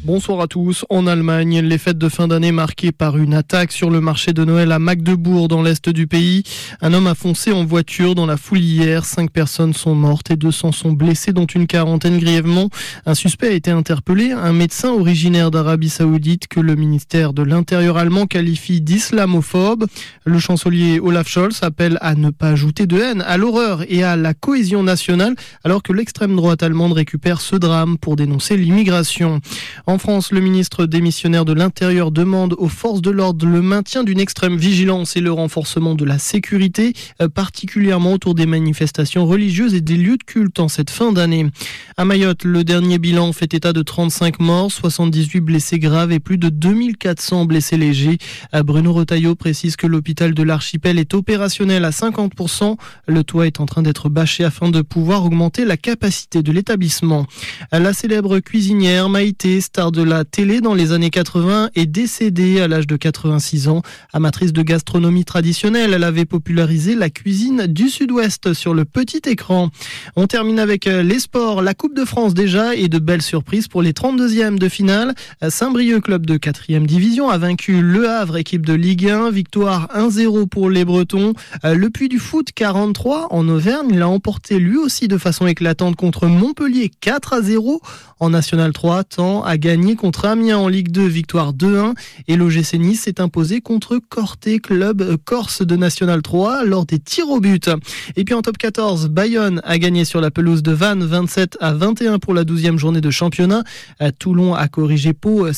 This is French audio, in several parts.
Bonsoir à tous. En Allemagne, les fêtes de fin d'année marquées par une attaque sur le marché de Noël à Magdebourg dans l'est du pays. Un homme a foncé en voiture dans la foule hier. 5 personnes sont mortes et 200 sont blessées, dont une quarantaine grièvement. Un suspect a été interpellé, un médecin originaire d'Arabie Saoudite que le ministère de l'Intérieur allemand qualifie d'islamophobe. Le chancelier Olaf Scholz appelle à ne pas ajouter de haine à l'horreur et à la cohésion nationale, alors que l'extrême droite allemande récupère ce drame pour dénoncer l'immigration. En France, le ministre démissionnaire de l'Intérieur demande aux forces de l'ordre le maintien d'une extrême vigilance et le renforcement de la sécurité, particulièrement autour des manifestations religieuses et des lieux de culte en cette fin d'année. À Mayotte, le dernier bilan fait état de 35 morts, 78 blessés graves et plus de 2400 blessés légers. Bruno Retailleau précise que l'hôpital de l'Archipel est opérationnel à 50%. Le toit est en train d'être bâché afin de pouvoir augmenter la capacité de l'établissement. La célèbre cuisinière Maïté, star de la télé dans les années 80, est décédée à l'âge de 86 ans. Amatrice de gastronomie traditionnelle, elle avait popularisé la cuisine du Sud-Ouest sur le petit écran. On termine avec les sports, la Coupe de France déjà et de belles surprises pour les 32e de finale. Saint-Brieuc, club de 4e division, a vaincu Le Havre, équipe de Ligue 1. Victoire 1-0 pour les Bretons. Le Puy du Foot 43 en Auvergne l'a emporté lui aussi de façon éclatante contre Montpellier 4-0. En National 3, Caen a gagné contre Amiens en Ligue 2, victoire 2-1. Et l'OGC Nice s'est imposé contre Corté, club corse de National 3, lors des tirs au but. Et puis en top 14, Bayonne a gagné sur la pelouse de Vannes 27-21 pour la 12e journée de championnat. Toulon a corrigé Pau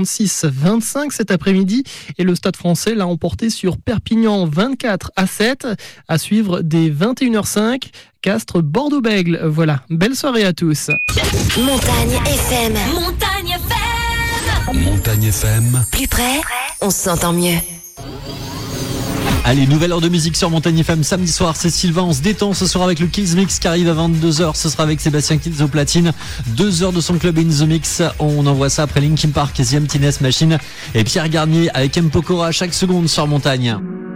56-25 cet après-midi. Et le Stade Français l'a emporté sur Perpignan 24-7. À suivre dès 21h05. Castres, Bordeaux-Bègles. Voilà, belle soirée à tous. Montagne FM. Montagne FM. Montagne FM. Plus près, on s'entend mieux. Allez, nouvelle heure de musique sur Montagne FM samedi soir, c'est Sylvain, on se détend ce soir avec le Kills Mix qui arrive à 22h, ce sera avec Sébastien Kills au platine, 2 heures de son club in the mix, on envoie ça après Linkin Park, The Emptiness Machine et Pierre Garnier avec M. Pokora à chaque seconde sur Montagne.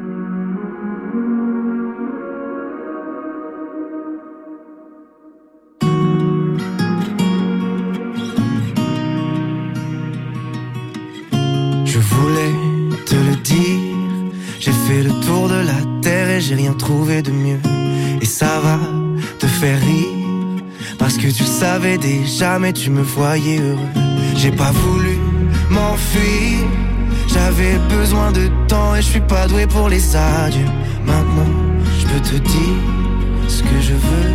Je voulais te le dire, j'ai fait le tour de la terre et j'ai rien trouvé de mieux. Et ça va te faire rire, parce que tu le savais déjà mais tu me voyais heureux. J'ai pas voulu m'enfuir, j'avais besoin de temps et je suis pas doué pour les adieux. Maintenant je peux te dire ce que je veux.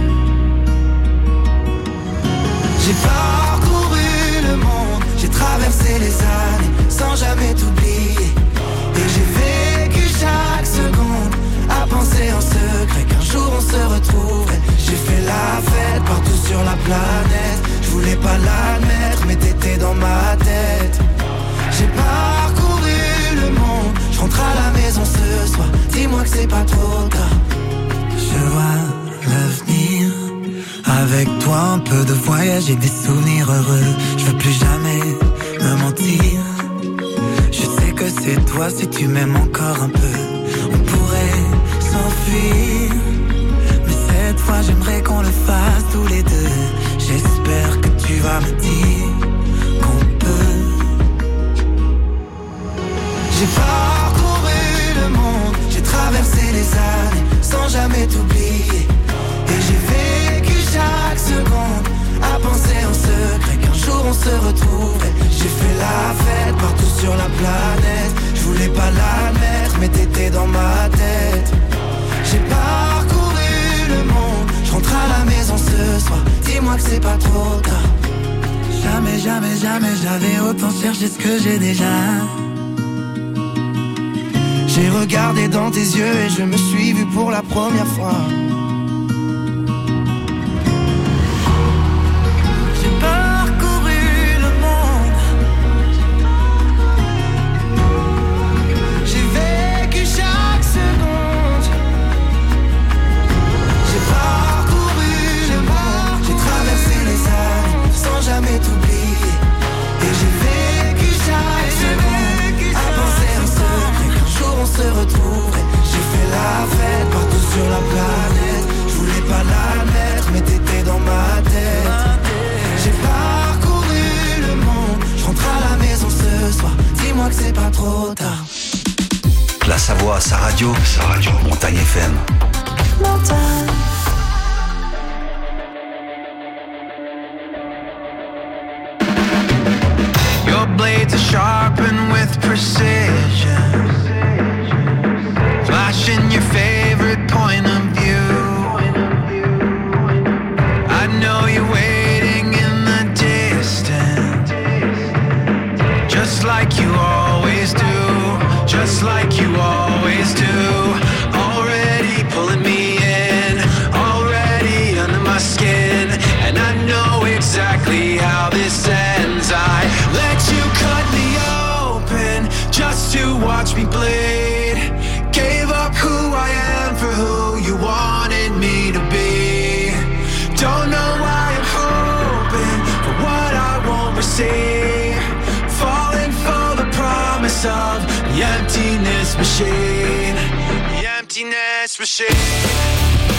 J'ai parcouru le monde, j'ai traversé les années sans jamais t'oublier. Et j'ai vécu chaque seconde à penser en secret qu'un jour on se retrouverait. J'ai fait la fête partout sur la planète, je voulais pas l'admettre mais t'étais dans ma tête. J'ai parcouru le monde, je rentre à la maison ce soir, dis-moi que c'est pas trop tard. Je vois l'avenir, avec toi un peu de voyage et des souvenirs heureux. Je veux plus jamais me mentir, je sais que c'est toi si tu m'aimes encore un peu. On pourrait s'enfuir, mais cette fois j'aimerais qu'on le fasse tous les deux. J'espère que tu vas me dire qu'on peut. J'ai parcouru le monde, j'ai traversé les années sans jamais t'oublier. Et j'ai vécu chaque seconde à penser en secret qu'un jour on se retrouverait. J'ai fait la fête partout sur la planète, je voulais pas l'admettre mais t'étais dans ma tête. J'ai parcouru le monde, je rentre à la maison ce soir, dis-moi que c'est pas trop tard. Jamais, jamais, jamais j'avais autant cherché ce que j'ai déjà. J'ai regardé dans tes yeux et je me suis vu pour la première fois. J'ai parcouru le monde, j'ai vécu chaque seconde. J'ai parcouru le monde, j'ai traversé les années sans jamais t'oublier. Et j'ai vécu chaque seconde à penser en secret qu'un jour on se retrouverait. J'ai fait la fête partout sur la planète. pas trop tard. La Savoie à sa radio, Montagne FM. Montagne. Your blades are sharpened with precision, flashing your favorite point of view. I know you're waiting in the distance, just like you always do, just like you always do. Already pulling me in, already under my skin, and I know exactly how this ends. I let you cut me open just to watch me bleed. Gave up who I am for who you wanted me to be. Don't know why I'm hoping for what I won't receive. Falling for the promise of the emptiness machine. The emptiness machine.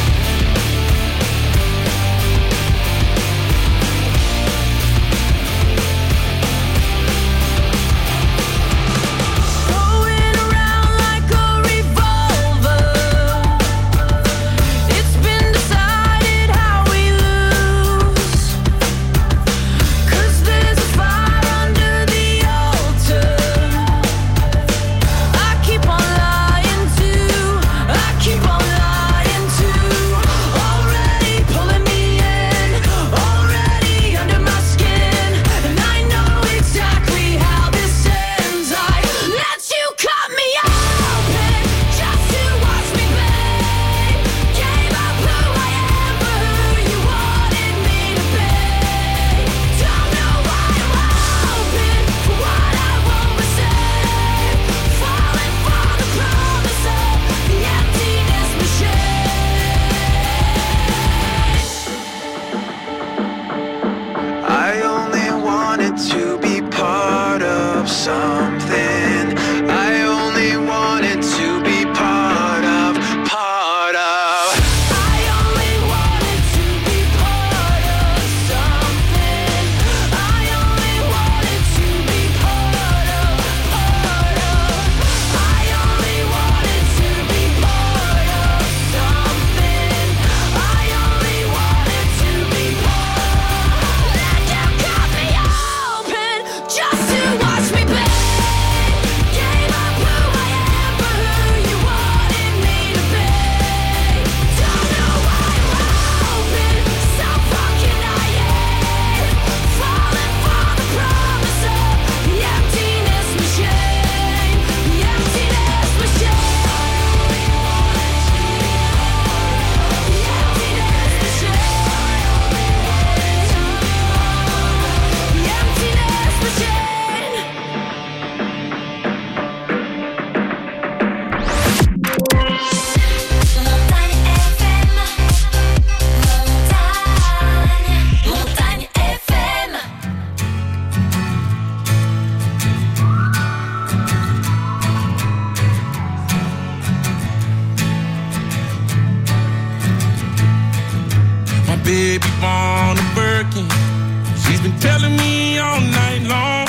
baby born a Birkin. She's been telling me all night long.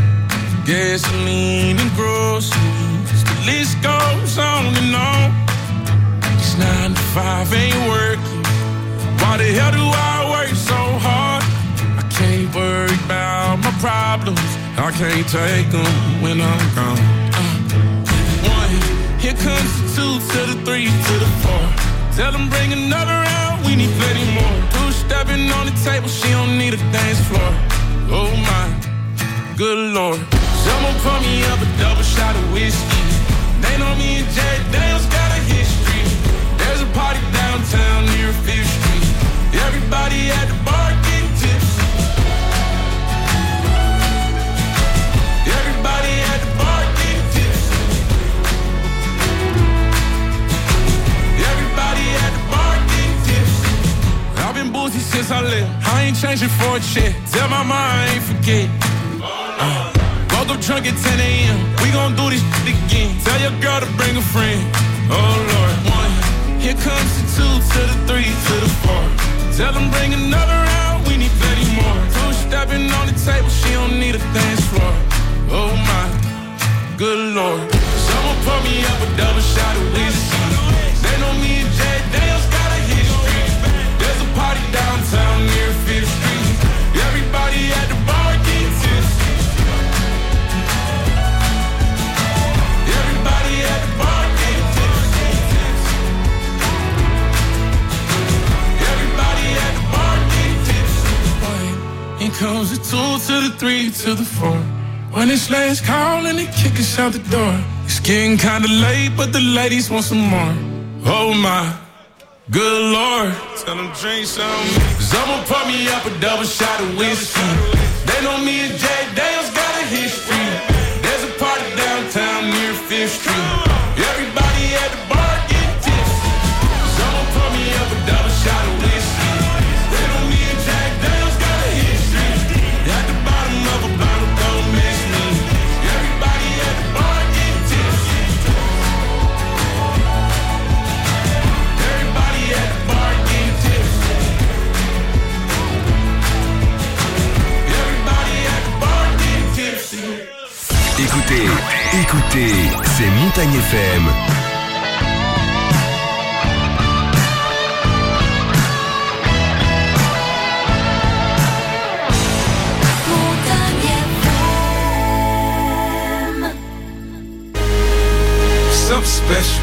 Gasoline and groceries, the list goes on and on. This 9 to 5 ain't working. Why the hell do I work so hard? I can't worry about my problems. I can't take them when I'm gone. 1, here comes the 2 to the 3 to the 4. Tell them bring another round, we need plenty more. 2 stepping on the table, she don't need a dance floor. Oh my, good Lord. Someone pour me up a double shot of whiskey. They know me and Jay Daniels got a history. There's a party downtown near 5th Street. Everybody at the bar getting tipsy. Everybody at the bar getting tipsy. Everybody at the bar getting tipsy. I've been boozy since I left. I ain't changing for a check. Tell my mom I ain't forget. Woke up drunk at 10 a.m. We gon' do this shit again. Tell your girl to bring a friend. Oh Lord. 1, here comes the 2 to the 3 to the 4. Tell them bring another round, we need plenty more. 2 stepping on the table, she don't need a dance floor. Oh my, good comes the 2 to the 3 to the 4. When it's last call and they kick us out the door. It's getting kinda late, but the ladies want some more. Oh my, good Lord. Tell them drink some. Cause I'ma pour me up a double shot of whiskey. They know me and Jack Daniels got a history. There's a party downtown near 5th Street. Everybody at the bar getting tipsy. So I'ma pour me up a double shot of whiskey. They know me and Jack Daniels got a history. At the bottom of a bottle, don't miss me. Everybody at the bar getting tipsy. Everybody at the bar getting tipsy. Everybody at the bar getting tipsy. Écoutez, c'est Montagne FM. Something special,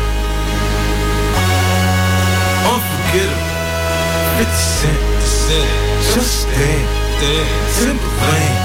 unforgettable. 50 Cent, just stand there. Timberland,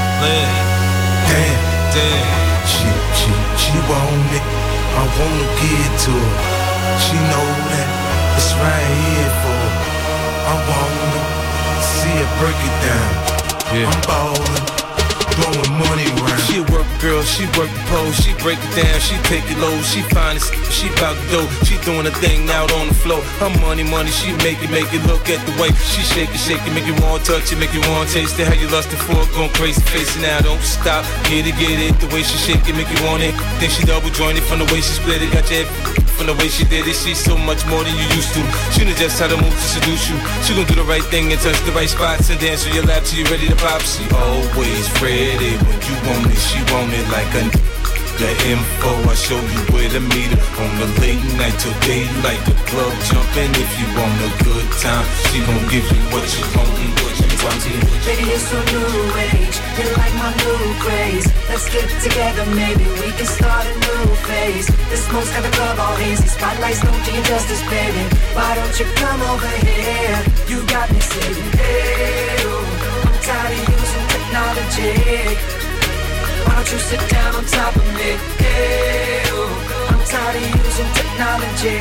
damn. She want it. I wanna give it to her. She know that it's right here for her. I wanna see her break it down. I'm ballin', throwing money around. She a work girl, she work the pole. She break it down, she take it low. She find it, she bout the dough. She doing her thing out on the floor. Her money, she make it. Look at the way she shake it, make you want to touch it, make you want to taste it. How you lustin' for it, going crazy, face it now, don't stop. Get it, the way she shake it, make you want it. Then she double jointed from the way she split it. Got your head from the way she did it. She's so much more than you used to. She knows just how to move to seduce you. She gon' do the right thing and touch the right spots and dance on your lap till you ready to pop. She always ready when you want it. She want it like a the info, I show you where to meet her. On the late night till daylight, the club jumping. If you want a good time, she gon' give you what you want and what you want. Baby, you're so new age, you're like my new craze. Let's get together, maybe we can start a new phase. The smoke's got the club all hazy, spotlights don't do you justice, baby. Why don't you come over here? You got me saying, hey, oh, I'm tired of using technology. Why don't you sit down on top of me? Hey, oh, I'm tired of using technology.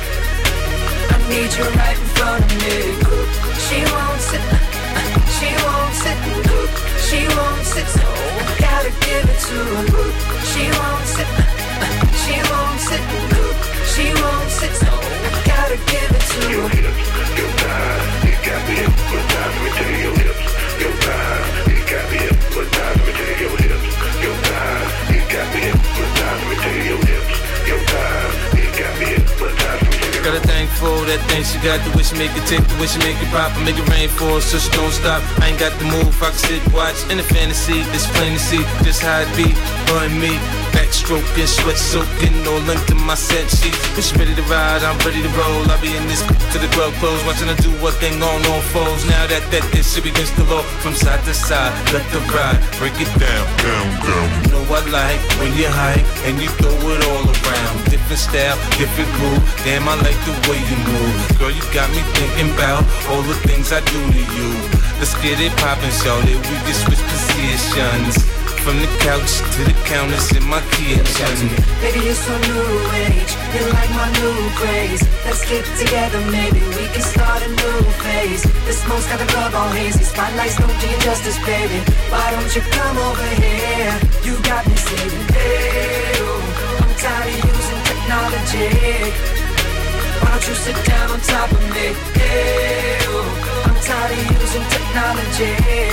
I need you right in front of me. She won't sit, she won't sit, she won't sit, so I gotta give it to her. She won't sit, she won't sit, she won't sit, so I gotta give it to her. Your hips, your thighs, you got me hypnotized. Let me tell you your hips, your thighs, you got me hypnotized. Let me tell you your hips. Your thighs, you got me hypnotized. Let me tell you your hips. Your thighs, you got me hypnotized. Got a thing for that thing she got, the way she make it tick, the way she make it pop, and make it rain for her, so she don't stop. I ain't got the move, I can sit, watch, in the fantasy, it's plain to see, just how it be, her and me. Backstroking, sweat soaking, all into my set sheet. When she ready to ride, I'm ready to roll. I'll be in this to the club close, watching her do what thing on foes. Now that this shit begins to low, from side to side, let the ride, break it down, down. You know I like when you hike and you throw it all around. Different style, different groove. Damn, I like the way you move. Girl, you got me thinking about all the things I do to you. Let's get it poppin', shorty. We can switch positions. From the couch to the counters in my kitchen. Baby, you're so new age, you're like my new craze. Let's get together, maybe we can start a new phase. The smoke's got the club all hazy, spotlights don't do you justice, baby. Why don't you come over here? You got me saying, hey, oh, I'm tired of using technology. Why don't you sit down on top of me? Hey, oh, I'm tired of using technology.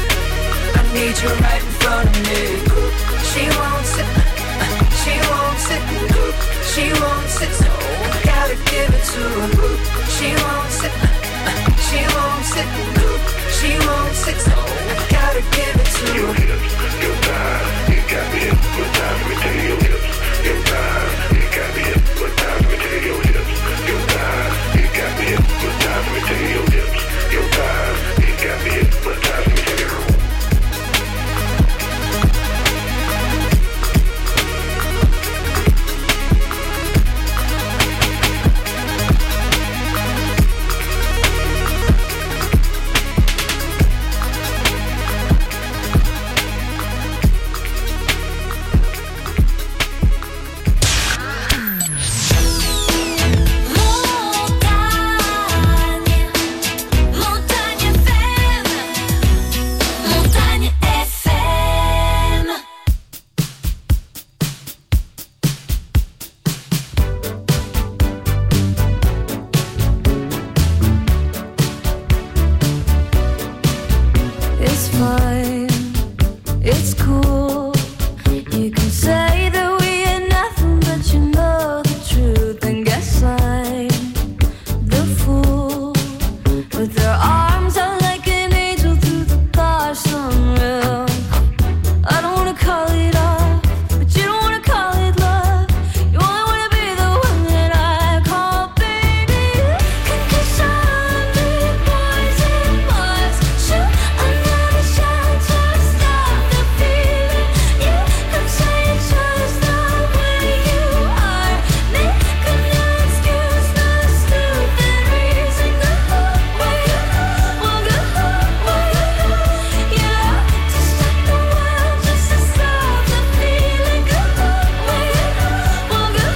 I need you right in front of me. She won't sit, she won't sit, she won't sit, so I gotta give it to her. She won't sit, she won't sit, she won't sit, so I gotta give it to her. Your hips, your thighs, you got me hypnotized. Let me tell you your hips, your thighs, you got me hypnotized. Let me tell you your hips, your thighs, you got me hypnotized. Let me tell you your hips, your thighs, you got me hypnotized. Let me tell you. It's fine, it's cool. You can say that we ain't nothing, but you know the truth. And guess I'm the fool with their arms out like an angel through the car sunroof. I don't wanna call it off, but you don't wanna call it love. You only wanna be the one that I call baby. Cause I'm big boys and boys. Shoot another shot to stop the feeling. You could say it's just the way you are. Make a new excuse, not a stupid reason. Go where you well, go where you yeah. To stop the world, just to stop the feeling. Go where you well, go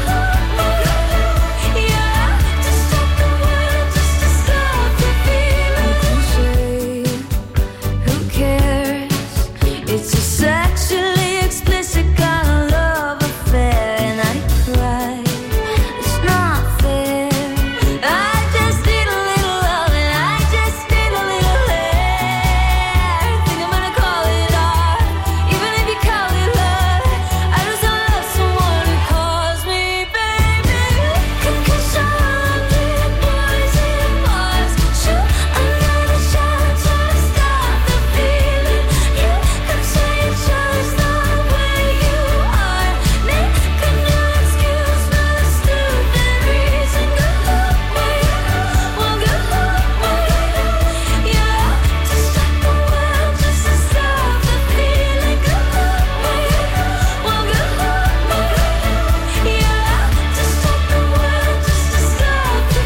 yeah. To stop the world, just to stop the feeling. Cliche, who cares? It's a sexually explicit kind of love affair, and I cry. It's not fair. I just need a little love, and I just need a little hair. Think I'm gonna call it art, even if you call it love. I just don't love someone who calls me baby. Cause I'm big boys and boys. Shoot another shot to stop the feeling. You could say it's just the way you are. Make a new excuse, not a stupid reason. Go where you well, go yeah. To stop the world, just to stop the feeling. Go where you well, go yeah. To stop the world, just to stop the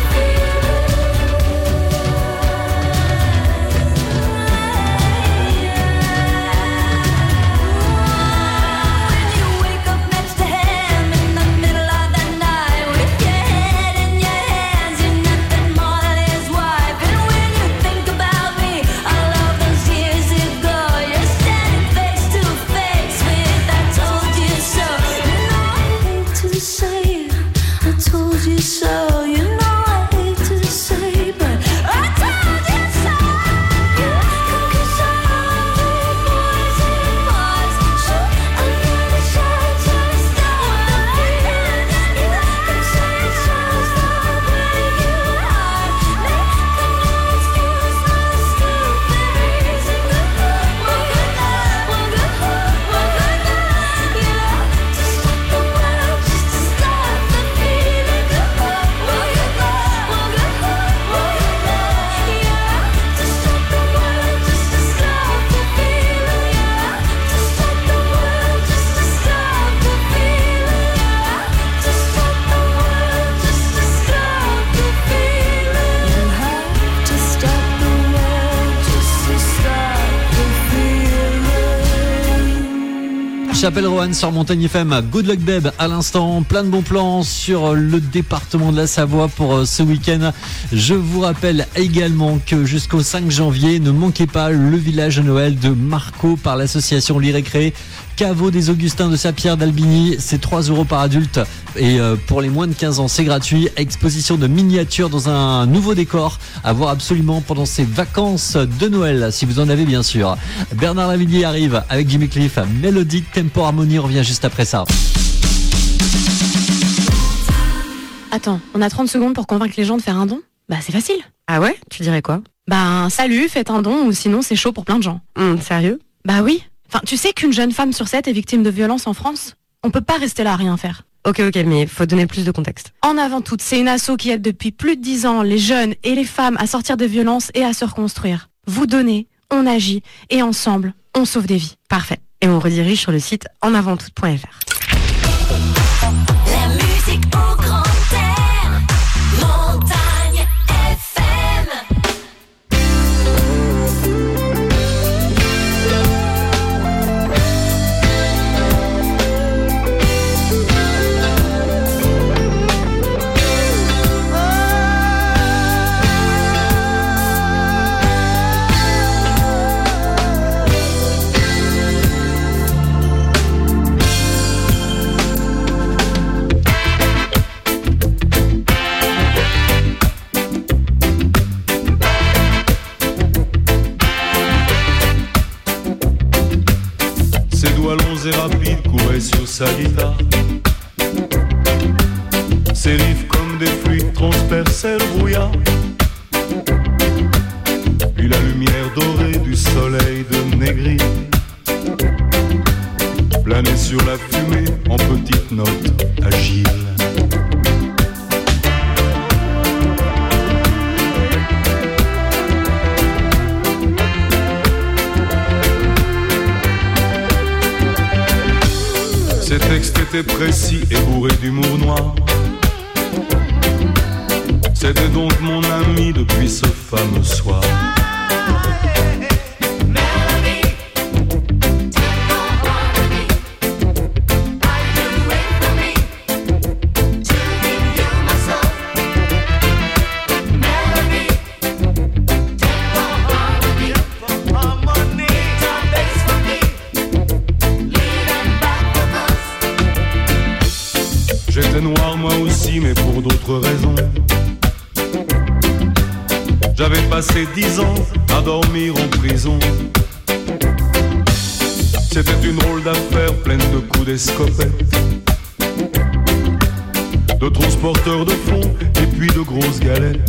When you wake up next to him in the middle of the night, with your head in your hands, you're nothing more than his wife. And when you think about me, all of those years ago, you're standing face to face with I told you so. You know I hate to say it, I told you so. You know I hate to say, but I told you so. Cause I'm big boys and boys. Shoot another shot to stop the feeling. You can say it's just the way you are. Make a new excuse, not a stupid reason. Go where you yeah. To stop the world, just to stop the feeling. Go where you yeah. To stop the world, just to stop the feeling. Yeah. To stop the world, just to stop the feeling. Yeah. To stop the world, just to stop the feeling. You have to stop the world, just to stop the feeling. Chapelle Roanne sur Montagne FM, Good Luck Babe à l'instant, plein de bons plans sur le département de la Savoie pour ce week-end. Je vous rappelle également que jusqu'au 5 janvier, ne manquez pas le village de Noël de Marco par l'association L'Irrécré. Caveau des Augustins de Saint-Pierre d'Albigny, c'est 3 € par adulte et pour les moins de 15 ans c'est gratuit. Exposition de miniatures dans un nouveau décor à voir absolument pendant ces vacances de Noël, si vous en avez bien sûr. Bernard Lavilliers arrive avec Jimmy Cliff, Mélodique Tempo Harmonie, on revient juste après ça. Attends, on a 30 secondes pour convaincre les gens de faire un don ? Bah c'est facile. Ah ouais ? Tu dirais quoi ? Bah salut, faites un don ou sinon c'est chaud pour plein de gens. Sérieux ? Bah oui. Enfin, tu sais qu'une jeune femme sur 7 est victime de violences en France ? On peut pas rester là à rien faire. Ok, mais faut donner plus de contexte. En avant toute, c'est une asso qui aide depuis plus de 10 ans les jeunes et les femmes à sortir des violences et à se reconstruire. Vous donnez, on agit et ensemble, on sauve des vies. Parfait. Et on redirige sur le site enavanttoute.fr. La musique au grand air, Montagne FM. doigts longs et rapides couraient sur sa guitare. Ses riffs comme des fluides transperçaient le brouillard. Puis la lumière dorée du soleil de Négri planait sur la fumée en petites notes agiles. Ses textes étaient précis et bourrés d'humour noir. C'était donc mon ami depuis ce fameux soir. J'étais noir moi aussi, mais pour d'autres raisons. J'avais passé 10 ans à dormir en prison. C'était une drôle d'affaire pleine de coups d'escopette, de transporteurs de fonds et puis de grosses galettes.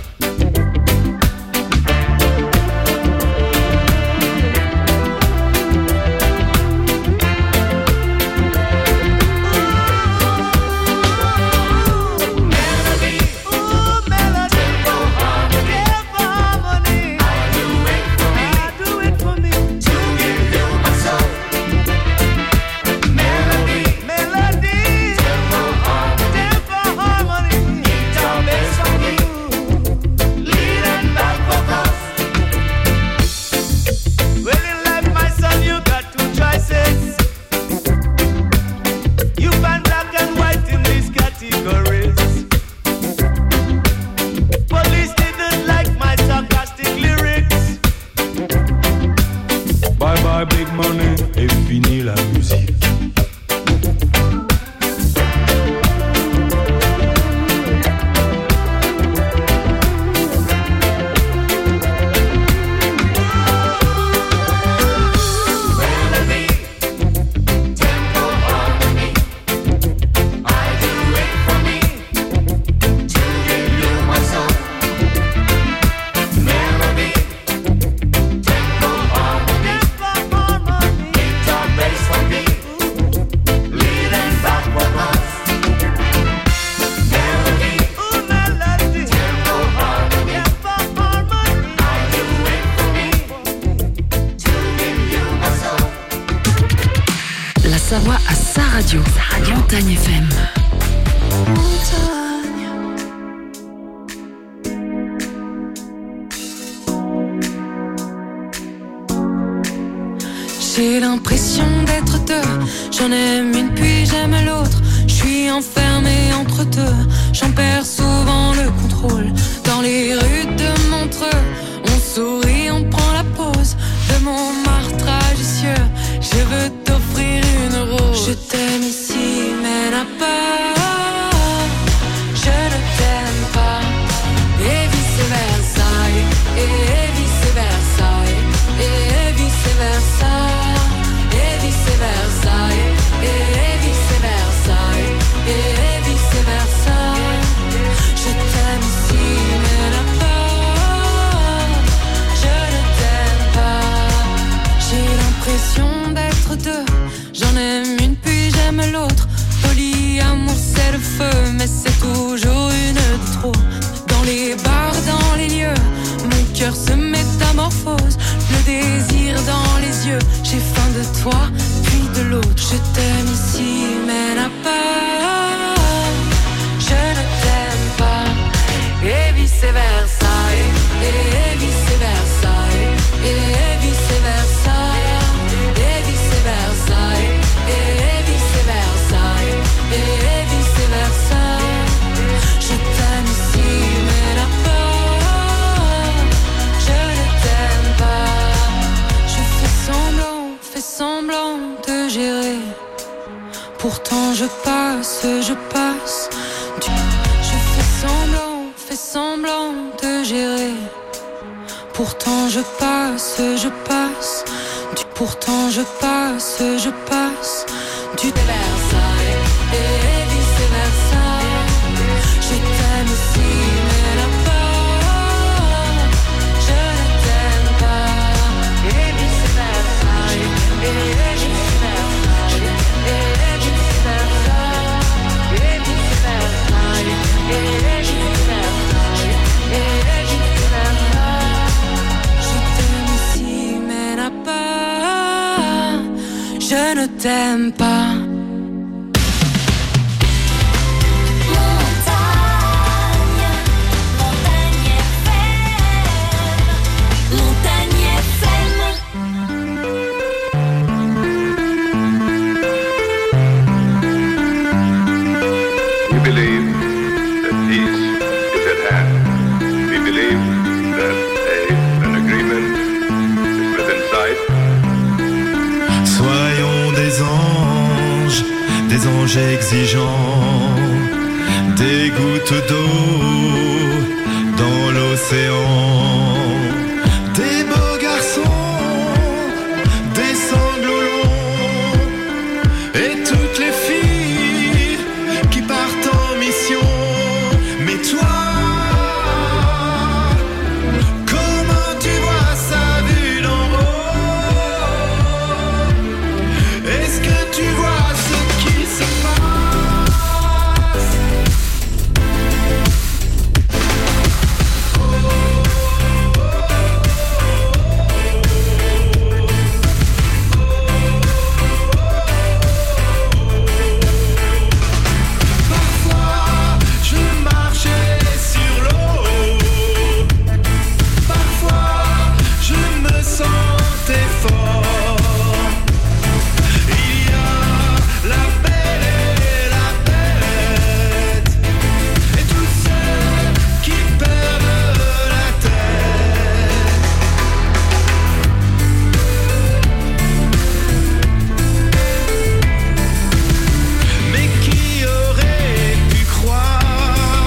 Savoie à sa radio, Montagne FM. J'ai l'impression d'être deux, j'en aime une puis j'aime l'autre. Je suis enfermée entre deux, j'en perds souvent le contrôle. Dans les rues de Montreux, on sourit, on prend la pause de mon martrage vicieux. Je veux t'offrir une rose. Je t'aime ici mais là-bas, je ne t'aime pas. Et vice versa, et vice versa, et vice versa, et vice versa, et vice versa, et vice versa. Je t'aime ici mais là-bas, je ne t'aime pas. J'ai l'impression d'être deux, j'en aime une puis j'aime l'autre. Polyamour c'est le feu, mais c'est toujours une de trop. Dans les bars, dans les lieux, mon cœur se métamorphose. Le désir dans les yeux, j'ai faim de toi, puis de l'autre. Je t'aime ici, mais là-bas, je ne t'aime pas. Et vice versa, et vice versa, et vice versa, et vice versa, et vice versa, et vice versa. Je t'aime ici, mais là-bas, je ne t'aime pas. Je fais semblant de gérer. Pourtant je passe. Je fais semblant de gérer. Pourtant je passe. pourtant je passe du Versailles et vice versa. Je t'aime ici mais là-bas je ne t'aime pas. Et vice versa, et vice versa, et vice versa, et vice versa, et vice versa, et vice versa. Je t'aime ici mais là-bas je ne t'aime pas. We believe that peace is at hand. We believe that an agreement is within sight. Soyons des anges exigeants, des gouttes d'eau dans l'océan, des beaux garçons, des sanglots longs, et toutes les filles qui partent en mission. Mais toi, comment tu vois ça vu d'en haut? Est-ce que tu vois ce qui se passe? Parfois, je marchais sur l'eau. Parfois, je me sentais fort. Il y a la belle et la bête, et tous ceux qui perdent la tête. Mais qui aurait pu croire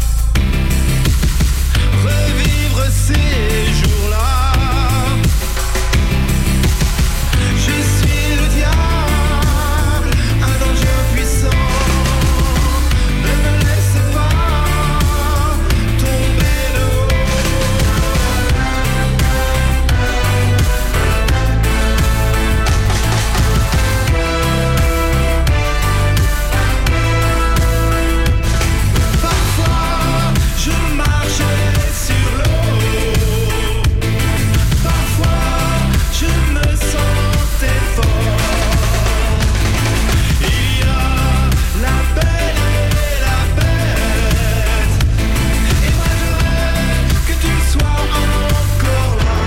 revivre ces jours-là? Je suis le diable, un danger puissant. Ne me laisse pas tomber de haut. Parfois, je marchais sur l'eau. Parfois, je me sentais fort. Il y a la belle et la bête, et moi je rêve que tu sois encore là.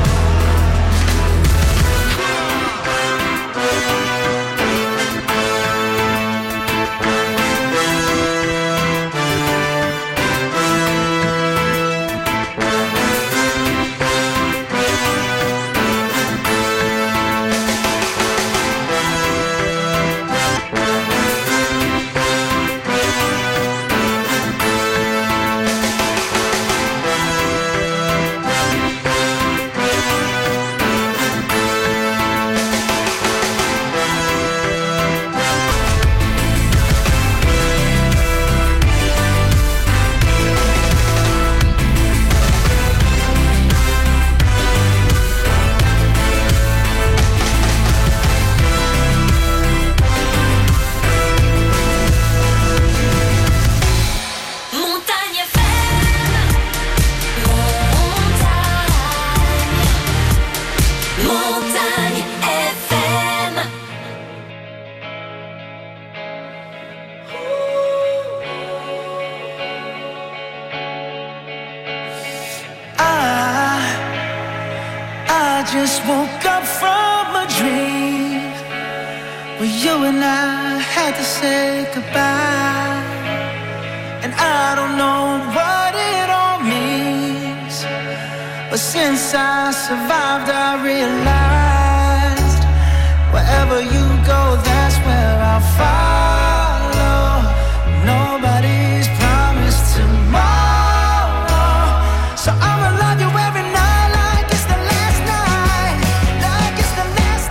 Montagne FM, Montagne FM. I just woke up from a dream where you and I had to say goodbye, and I don't know what it all means, but since I survived I realized wherever you go that's where I'll follow. Nobody's promised tomorrow, so I'ma love you every night like it's the last night, like it's the last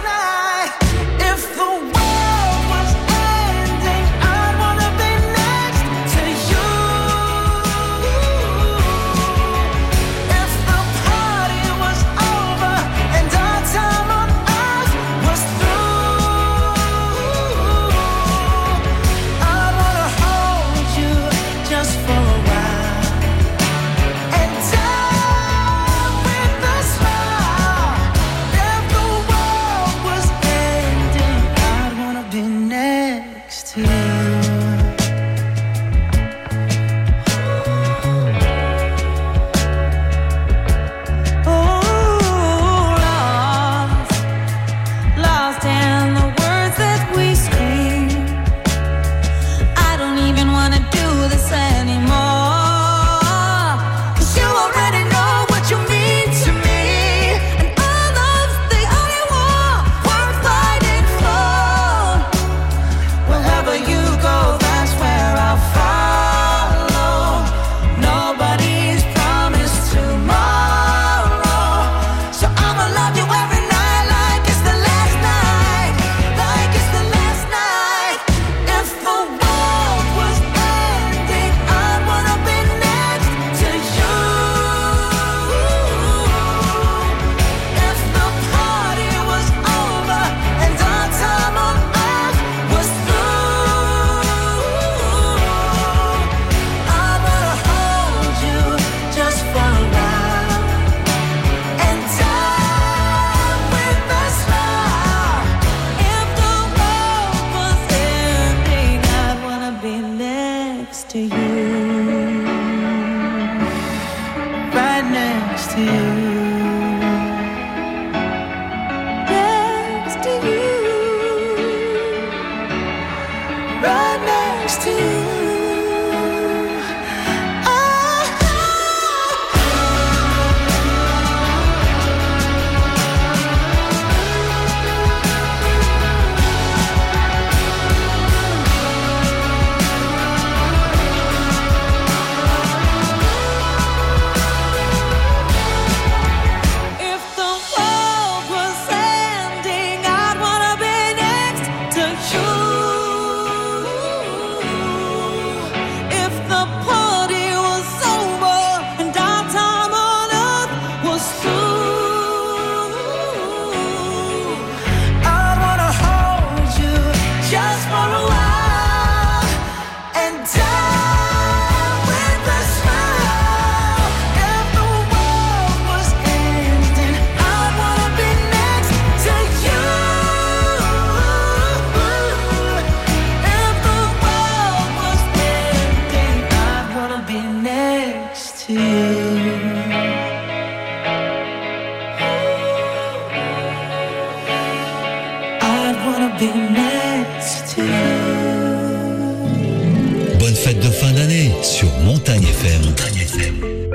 next to you. Bonne fête de fin d'année sur Montagne FM. Montagne FM.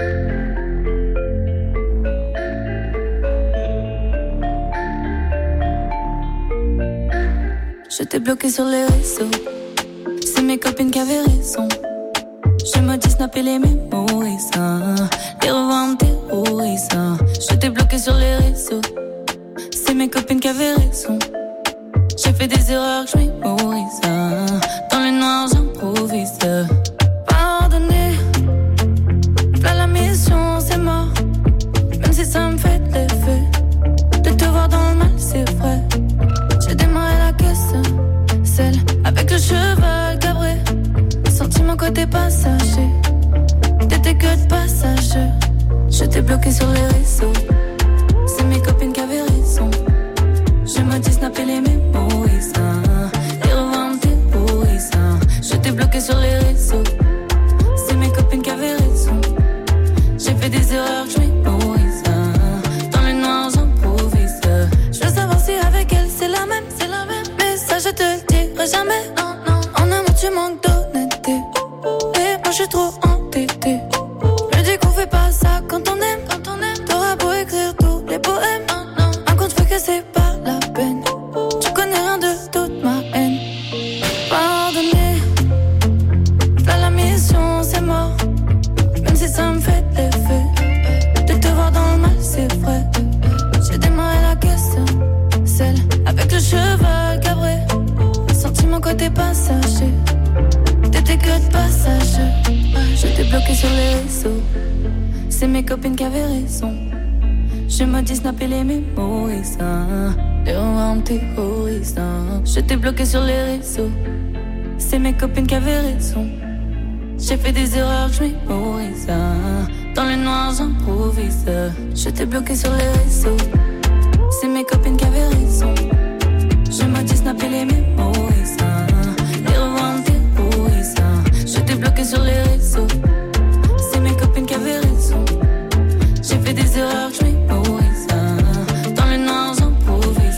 Je t'ai bloqué sur les réseaux. C'est mes copines qui avaient raison. Je me dis snapper les mémories, les revendre terrorisants. Je t'ai bloqué sur les réseaux. C'est mes copines qui avaient raison. J'ai fait des erreurs que je mémorise. Dans le noir j'improvise. Pardonnez, là la mission c'est mort. Même si ça me fait de l'effet de te voir dans le mal, c'est vrai. J'ai démarré la caisse, celle avec le cheval cabré. Senti mon côté passager. T'étais que de passage. Je t'ai bloqué sur les réseaux. C'est mes copines qui avaient raison. Je me dis snapper les mémories, les revendre terrorisants. Je t'ai bloqué sur les réseaux. C'est mes copines qui avaient raison. J'ai fait des erreurs que je mémorise. Dans le noir j'improvise. Je veux savoir si avec elle c'est la même, c'est la même. Mais ça je te le dirai jamais. Non, non. En amour tu manques d'honnêteté. Et moi je suis trop entêtée. Je dis qu'on fait pas ça quand on aime, quand on aime. T'auras beau écrire tous les poèmes. Non, non. Un compte fait que c'est pas la peine. Tu connais rien de toute ma haine. Pardonnez, là la mission c'est mort. Même si ça me fait de l'effet de te voir dans le mal, c'est vrai. J'ai démarré la caisse, celle avec le cheval cabré. Senti mon côté passager. T'étais que de passage. Je t'ai bloqué sur les réseaux. C'est mes copines qui avaient raison. Je me dis snapper les mémories, les revendre terrorisants. Je t'ai bloqué sur les réseaux. C'est mes copines qui avaient raison. J'ai fait des erreurs que je mémorise. Dans le noir j'improvise. Je t'ai bloqué sur les réseaux. C'est mes copines qui avaient raison. Je me dis snapper les mémories, les revendre terrorisants. Je t'ai bloqué sur les réseaux. C'est mes copines qui avaient raison. J'ai fait des erreurs que je mémorise. Dans le noir j'improvise.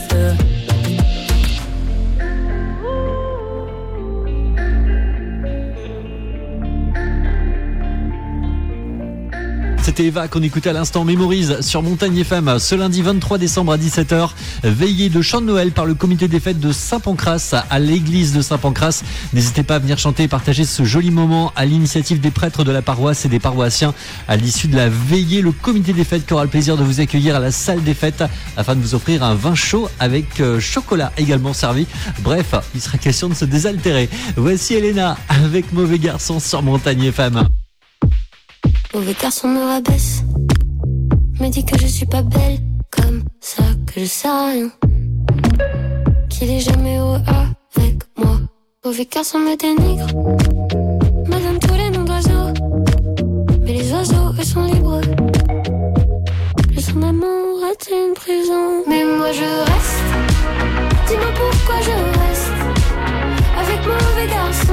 C'était Eva qu'on écoutait à l'instant. Mémorise sur Montagne FM. Ce lundi 23 décembre à 17h, veillée de chant de Noël par le comité des fêtes de Saint-Pancras à l'église de Saint-Pancras. N'hésitez pas à venir chanter et partager ce joli moment à l'initiative des prêtres de la paroisse et des paroissiens. À l'issue de la veillée, le comité des fêtes qui aura le plaisir de vous accueillir à la salle des fêtes afin de vous offrir un vin chaud avec chocolat également servi. Bref, il sera question de se désaltérer. Voici Elena avec Mauvais Garçon sur Montagne FM. Mauvais garçon me rabaisse, me dit que je suis pas belle, comme ça que je sais rien, qu'il est jamais heureux avec moi. Mauvais garçon me dénigre, me donne tous les noms d'oiseaux, mais les oiseaux eux sont libres. Le son d'amour est une prison, mais moi je reste. Dis-moi pourquoi je reste avec mauvais garçon.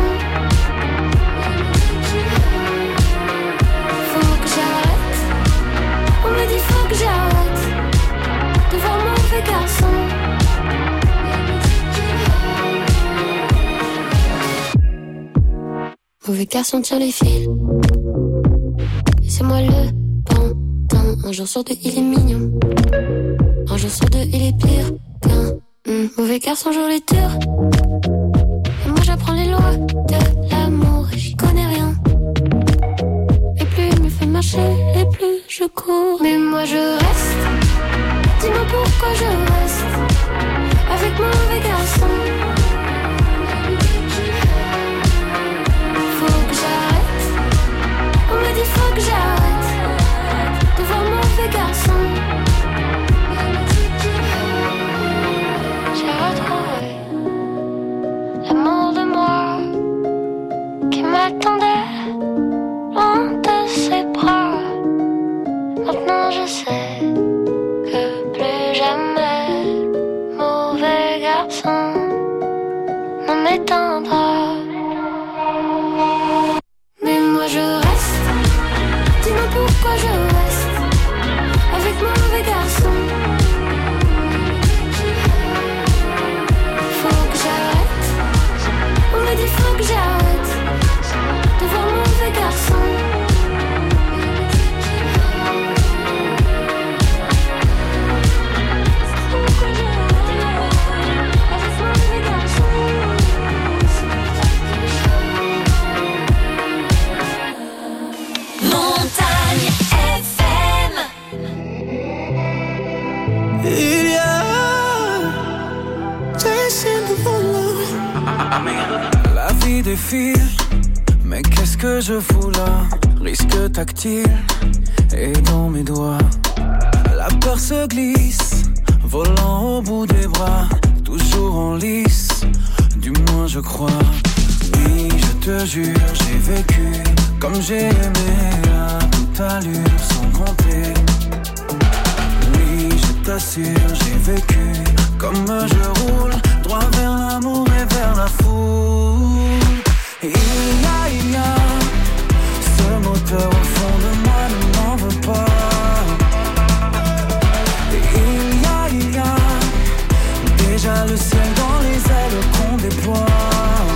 On me dit faut que j'arrête de voir mauvais garçon. mauvais garçon tire les fils. Et c'est moi le pantin. Un jour sur deux, il est mignon. Un jour sur deux, il est pire qu'un mauvais garçon joue les tours. Et moi j'apprends les lois de l'amour et j'y connais rien. Et plus il me fait marcher, et plus je cours. Mais moi je reste. Dis-moi pourquoi je reste avec mon mauvais garçon. Faut que j'arrête. On me dit faut que j'arrête de voir mon mauvais garçon. J'ai retrouvé l'amour de moi qui m'attendait loin de ses bras. Maintenant je sais que plus jamais mauvais garçon ne m'éteindra. Mais moi je reste. Dis-moi pourquoi je reste avec mon mauvais garçon. Faut que j'arrête. On me dit faut que j'arrête de voir mon mauvais garçon. Montagne FM. Il y a La vie défile, mais qu'est-ce que je fous là? Risque tactile et dans mes doigts. La peur se glisse, volant au bout des bras, toujours en lice, du moins je crois. Oui, je te jure, j'ai vécu comme j'ai aimé à toute allure sans compter. Oui, je t'assure, j'ai vécu comme je roule, droit vers l'amour et vers la foule. Et il y a ce moteur au fond de moi, ne m'en veux pas. Et il y a déjà le ciel dans les ailes qu'on déploie.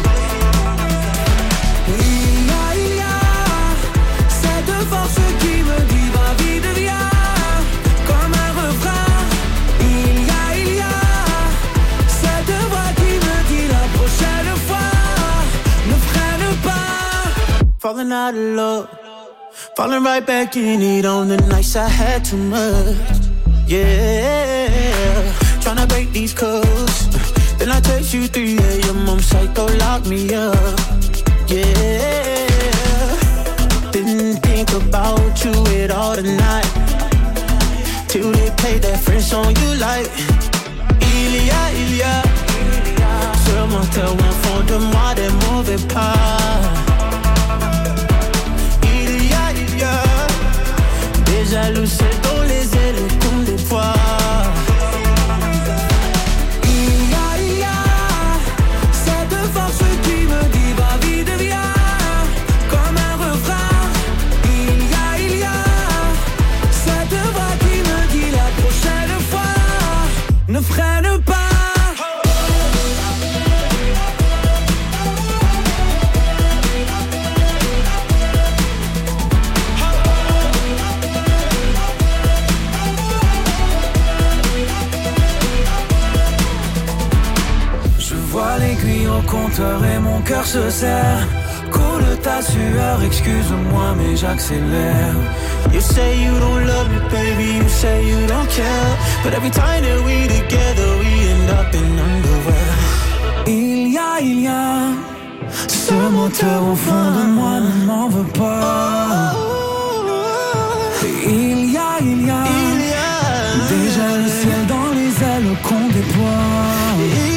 Il y a cette force qui me dit va vite viens, comme un refrain. Il y a cette voix qui me dit la prochaine fois ne freine pas. falling out of love, falling right back in it on the nights I had too much. Yeah, tryna break these codes. Then I text you 3 a.m. I'm psycho, lock me up. Yeah, didn't think about you at all tonight, till they played that French song you like. Il y a ce menteur au fond de moi des mauvais pas. Il y a des jaloux dans les ailes qu'on déploie. Il y a cette force qui me dit va vite viens, comme un refrain. Il y a cette voix qui me dit la prochaine fois ne freine pas. Au compteur et mon cœur se serre. Coule ta sueur, excuse-moi mais j'accélère. You say you don't love me, baby, you say you don't care, but every time that we together, we end up in underwear. Il y a ce moteur au fond de moi, ne m'en veux pas. Il y a déjà le ciel dans les ailes qu'on déploie.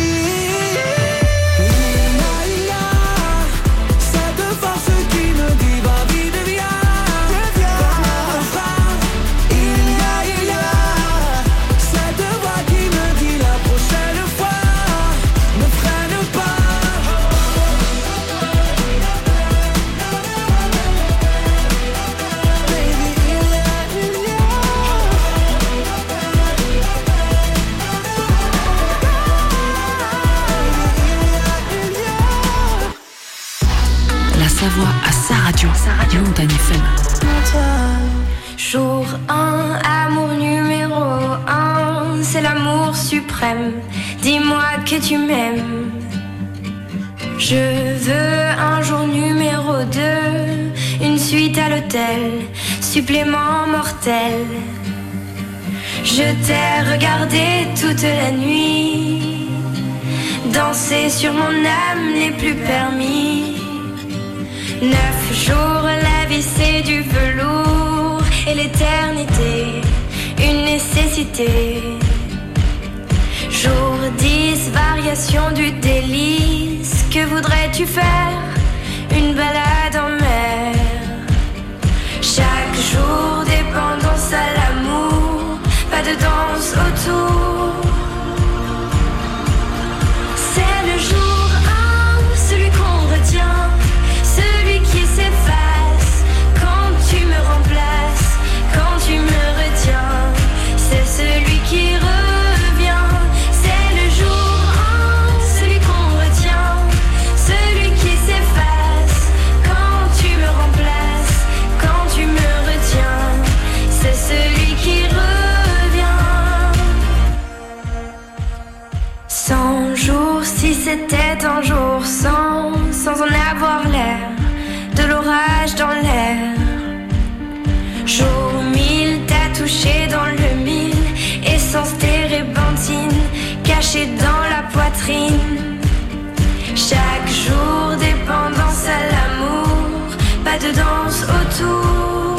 sa voix à sa radio, Montagne FM. Jour 1, amour numéro 1, c'est l'amour suprême. Dis-moi que tu m'aimes. Je veux un jour numéro 2, une suite à l'hôtel, supplément mortel. Je t'ai regardé toute la nuit, danser sur mon âme n'est plus permis. 9 jours, la vie c'est du velours, et l'éternité, une nécessité. Jour 10, variation du délice, que voudrais-tu faire? Une balade en mer. Chaque jour, dépendance à l'amour, pas de danse autour. C'est le jour 1, celui qu'on retient, celui qui s'efface quand tu me remplaces, quand tu me retiens. C'est celui qui revient. C'est le jour 1, celui qu'on retient, celui qui s'efface quand tu me remplaces, quand tu me retiens. C'est celui qui revient. 100 jours, si c'était un jour sans en avoir l'air, de l'orage dans l'air. Jour 1000, t'as touché dans le 1000, essence térébenthine, cachée dans la poitrine. Chaque jour, dépendance à l'amour, pas de danse autour.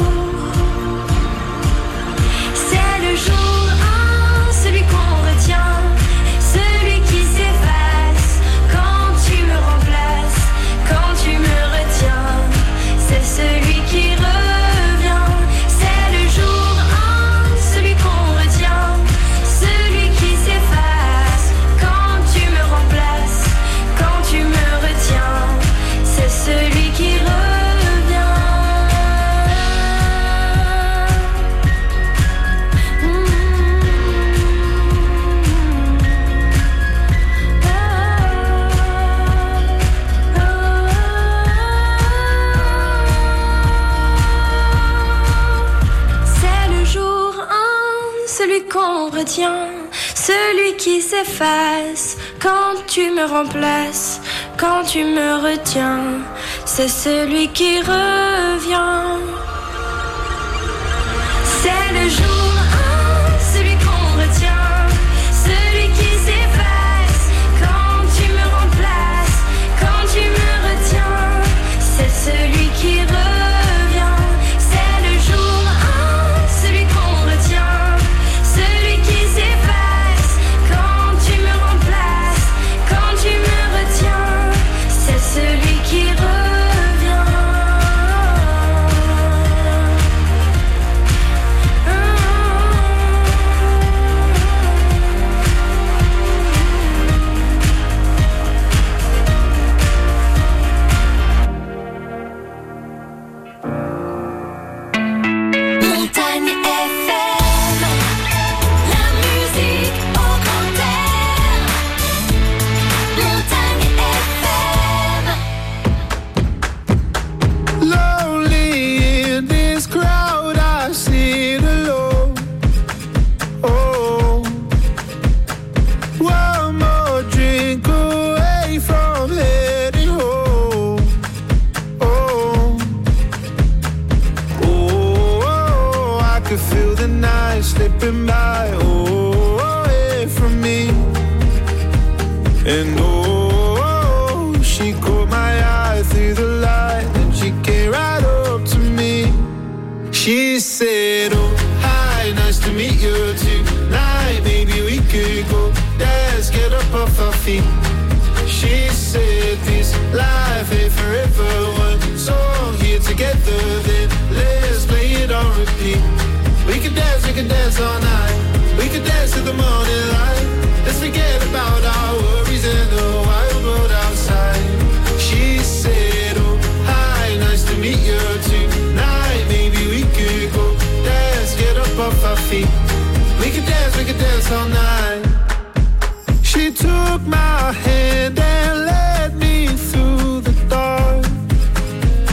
C'est le jour 1, celui qu'on retient, celui qui s'efface quand tu me remplaces, quand tu me retiens. C'est celui qui revient. C'est le jour 1, celui qu'on retient, celui qui s'efface quand tu me remplaces, quand tu me retiens. C'est celui qui revient. Celui qu'on retient, celui qui s'efface quand tu me remplaces, quand tu me retiens. C'est celui qui revient. C'est le jour 1, celui qu'on retient, celui qui s'efface quand tu me remplaces, quand tu me retiens. C'est celui qui revient. C'est le jour 1, celui qu'on retient, celui qui s'efface quand tu me remplaces, quand tu me retiens. C'est celui qui revient. Montagne FM, la musique au grand air. Montagne FM. Lonely in this crowd, I sit alone. Oh, one more drink away from heading home. Oh, oh, I could feel the night slipping by. Oh, away from me. And oh, she caught my eye through the light, and she came right up to me. She said, oh, hi, nice to meet you tonight. Maybe we could go dance, get up off our feet. She said, this life ain't forever. One song here together, then let's play it on repeat. We can dance all night. We can dance to the morning light. Let's forget about our worries and the wild world outside. She said, oh, hi, nice to meet you tonight. Maybe we could go dance, get up off our feet. We can dance all night. She took my hand and led me through the dark.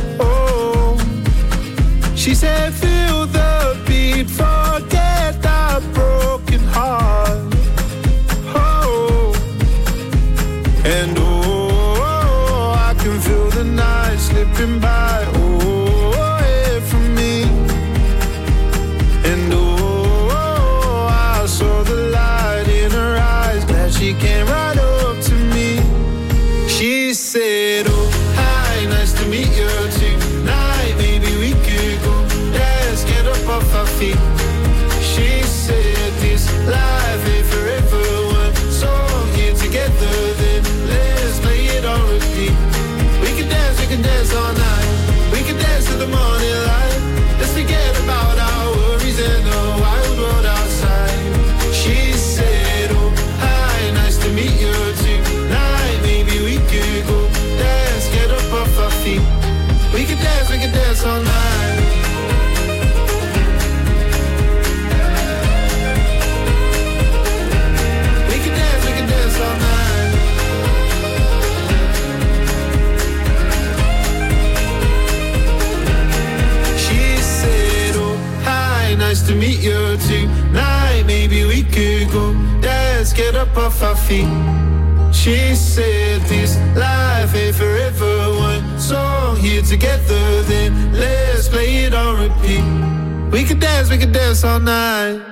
get up off our feet. She said this life ain't forever. One song here together, then let's play it on repeat. We could dance all night.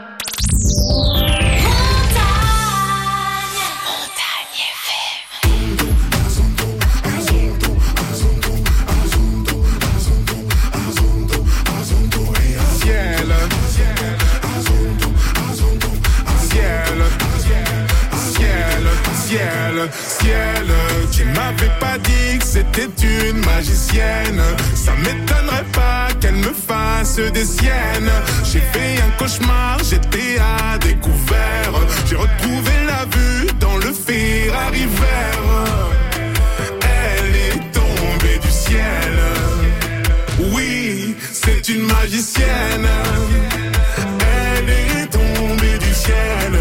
Ciel, tu m'avais pas dit que c'était une magicienne. Ça m'étonnerait pas qu'elle me fasse des siennes. J'ai fait un cauchemar, j'étais à découvert. J'ai retrouvé la vue dans le Ferrari vert. Elle est tombée du ciel. Oui, c'est une magicienne. Elle est tombée du ciel.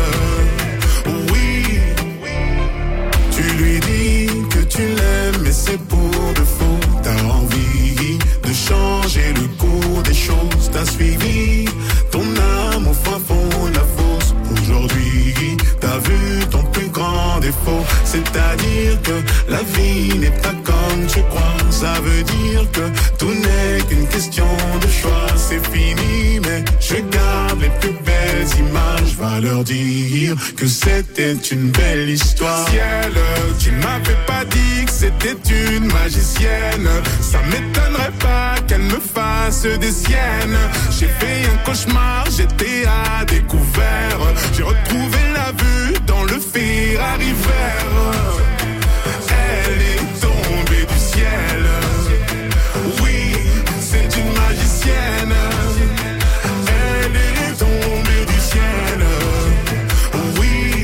Tu lui dis que tu l'aimes, mais c'est pour de faux. T'as envie de changer le cours des choses. T'as suivi ton âme au fin fond de la fosse. Aujourd'hui, t'as vu ton plus grand défaut. C'est-à-dire que la vie n'est pas comme tu crois. Ça veut dire que tout n'est qu'une question de choix. C'est fini, mais je garde les plus belles images. Va leur dire que c'était une belle histoire. Ciel, tu m'avais pas dit que c'était une magicienne. Ça m'étonnerait pas qu'elle me fasse des siennes. J'ai fait un cauchemar, j'étais à découvert. J'ai retrouvé la vue dans le Ferrari vert. Elle est tombée du ciel. Oui, c'est une magicienne. Elle est tombée du ciel. Oui,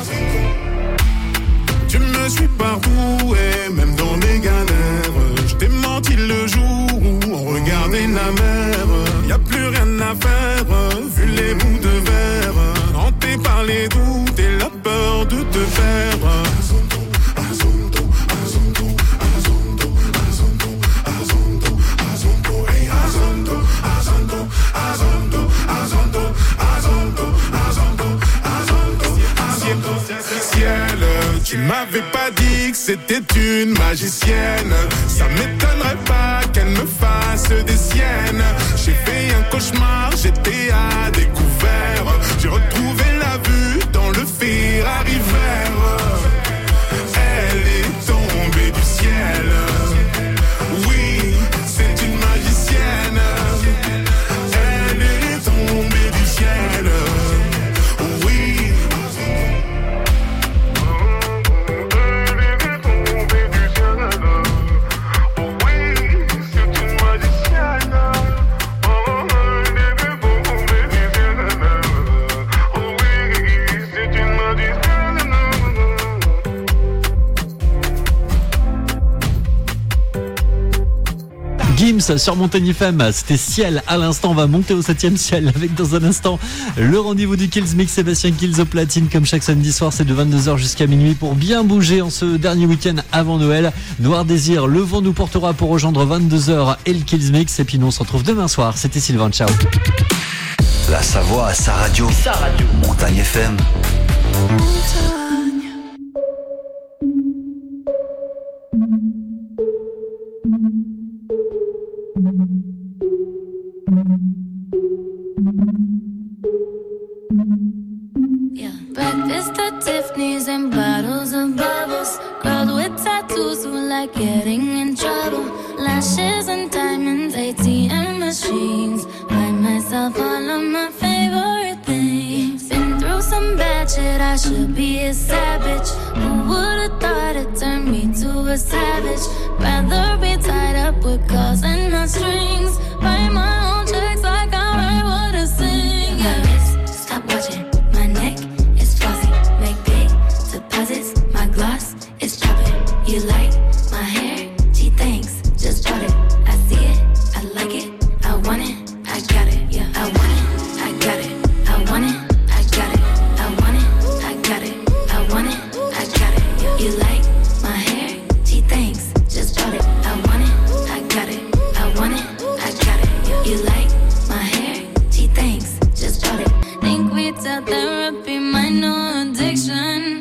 tu me suis partout et même dans des galères. Je t'ai menti le jour où on regardait la mer. Y a plus rien à faire, vu les bouts de verre. Hanté par les doutes et la peur de te perdre. Ciel, tu m'avais pas dit que c'était une magicienne. Ça m'étonnerait pas qu'elle me fasse des siennes. J'ai fait un cauchemar, j'étais à découvert. J'ai retrouvé la vue dans le Ferrari vert. Elle est tombée du ciel. Oui, c'est une magicienne. Elle est tombée du ciel. Oui. Gims sur Montagne FM, c'était Ciel à l'instant. On va monter au 7e ciel avec dans un instant le rendez-vous du Kills Mix. Sébastien Kills au platine comme chaque samedi soir, c'est de 22h jusqu'à minuit pour bien bouger en ce dernier week-end avant Noël. Noir Désir, le vent nous portera pour rejoindre 22h et le Kills Mix. Et puis nous on se retrouve demain soir. C'était Sylvain, ciao. La Savoie à sa radio. Montagne FM. Breakfast at Tiffany's and bottles of bubbles. Girls with tattoos who like getting in trouble. Lashes and diamonds, ATM machines. Buy myself all of my favorite things. Been through some bad shit, I should be a savage. Who would've thought it turned me to a savage? Rather be tied up with calls and not strings. Write my own checks like I write what I sing. Yeah, stop watching. My gloss is popping. You like my hair? Gee, thanks. Just bought it. I see it. I like it. I want it. I got it. Yeah, I want it. I got it. I want it. I got it. I want it. I got it. I want it. I got it. Yeah. You like my hair? Gee, thanks. Just bought it. I want it. I got it. I want it. I got it. Yeah. You like my hair? Gee, thanks. Just bought it. Think we tell therapy, my no addiction.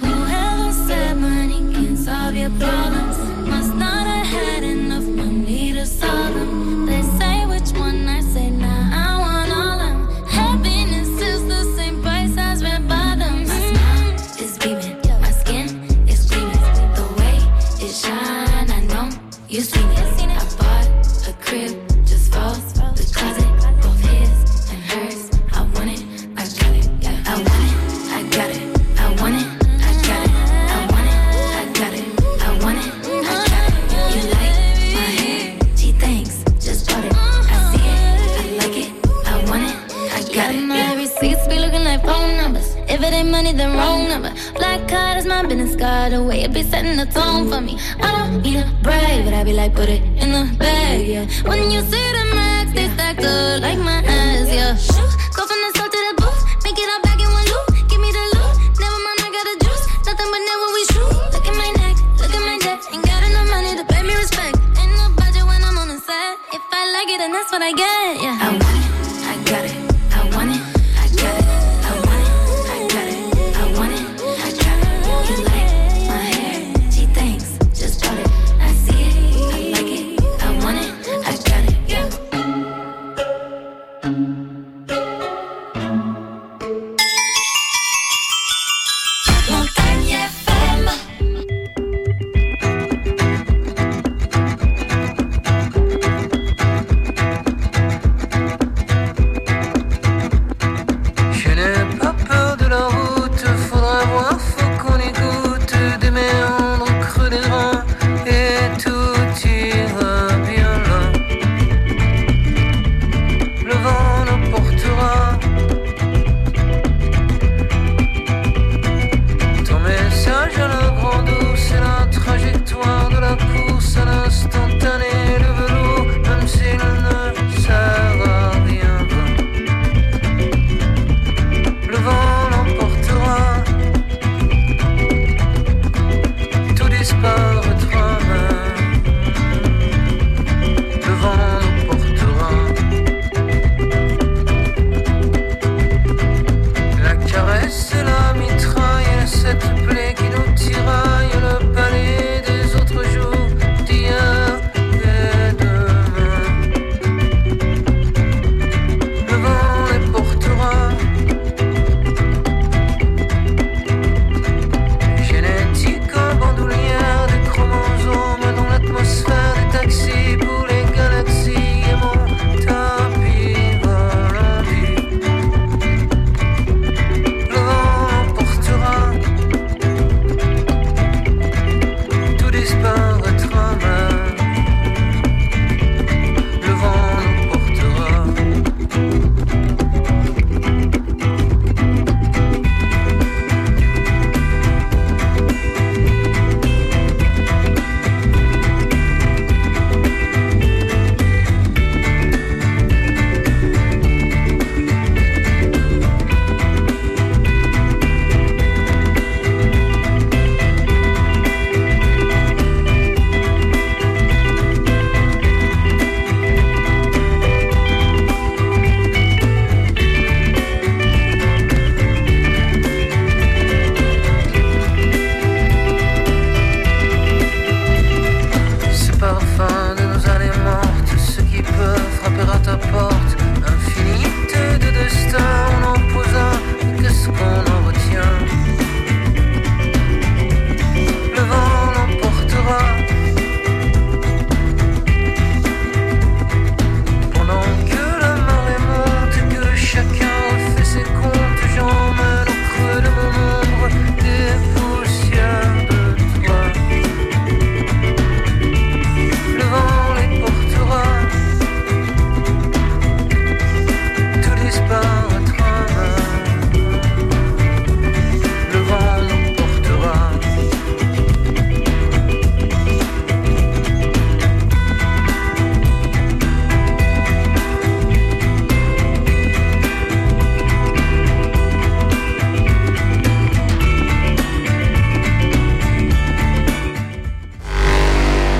your problems. Must not have had enough money to solve them. They say which one I say now. I want all them. Happiness is the same price as red bottoms. My smile is beaming, my skin is gleaming. The way it shine, I know you seen it. I bought a crib just for the closet, both his and hers. I want it, I got it. I want it, I got it. I want it, I got it. I want it, I got it. I want it, I got it. You like my hair? She thinks, just bought it. I see it, I like it. I want it, I got it. My receipts be looking like phone numbers. If it ain't money, then wrong number. Black card is my business card. The way it be setting the tone for me. I don't need a brag, but I be like, put it in the bag, yeah. When you see the max, they stack up like my ass, yeah.